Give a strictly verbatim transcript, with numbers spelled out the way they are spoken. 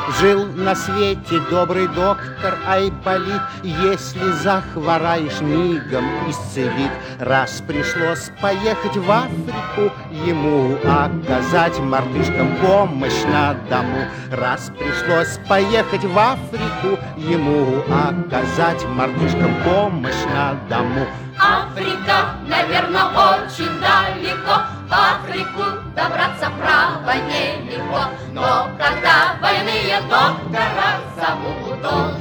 Жил на свете добрый доктор Айболит, если захвораешь, мигом исцелит. Раз пришлось поехать в Африку, ему оказать мартышкам помощь на дому. Раз пришлось поехать в Африку, ему оказать мартышкам помощь на дому. Африка, наверное, очень далеко, в Африку добраться, право, нелегко. Но когда больные доктора зовут, он